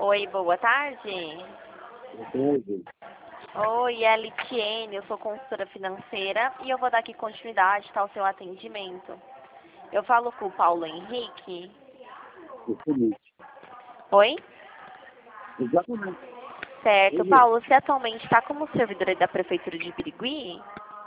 Oi, boa tarde. Entendi. Oi, é a Litiene, eu sou consultora financeira e eu vou dar aqui continuidade ao seu atendimento. Eu falo com o Paulo Henrique. Excelente. Oi? Exatamente. Certo. Paulo, você atualmente está como servidor aí da Prefeitura de Birigui?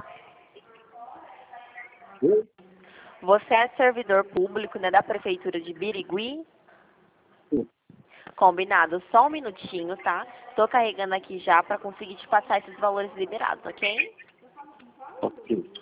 Oi? Você é servidor público, né, da Prefeitura de Birigui? Sim. Combinado. Só um minutinho, tá? Tô carregando aqui já para conseguir te passar esses valores liberados, ok? Ok.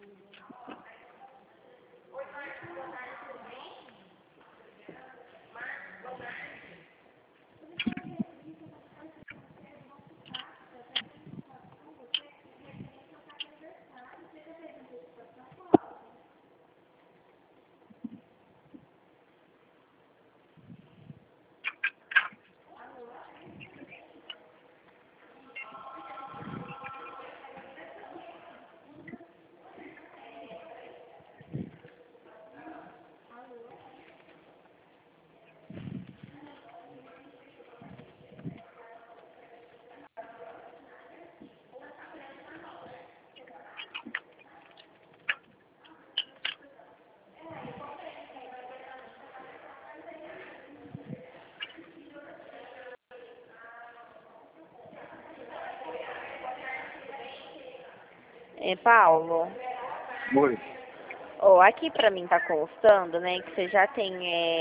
Paulo, Oi. aqui para mim tá constando, né, que você já tem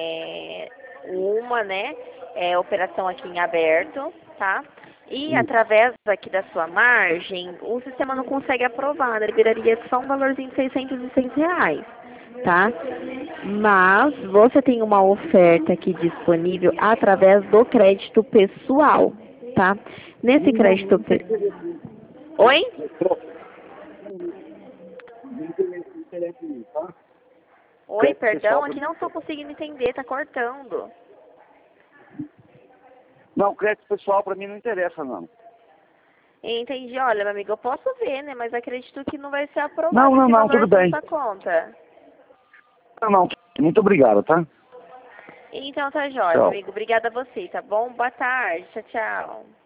uma, né, operação aqui em aberto, tá? E através aqui da sua margem, o sistema não consegue aprovar, né? Liberaria só um valorzinho de R$ 606, tá? Mas você tem uma oferta aqui disponível através do crédito pessoal, tá? Nesse crédito Oi? Não interessa em mim, tá? Oi, Crédito perdão, pessoal pra aqui mim. não estou conseguindo entender, tá cortando. Não, crédito pessoal pra mim não interessa, não. Entendi. Olha, meu amigo, eu posso ver, né? Mas acredito que não vai ser aprovado Não, esse não, valor tudo na bem. sua conta. Não. Muito obrigado, tá? Então tá jóia, meu Tchau. amigo. Obrigada a você, tá bom? Boa tarde. Tchau, tchau.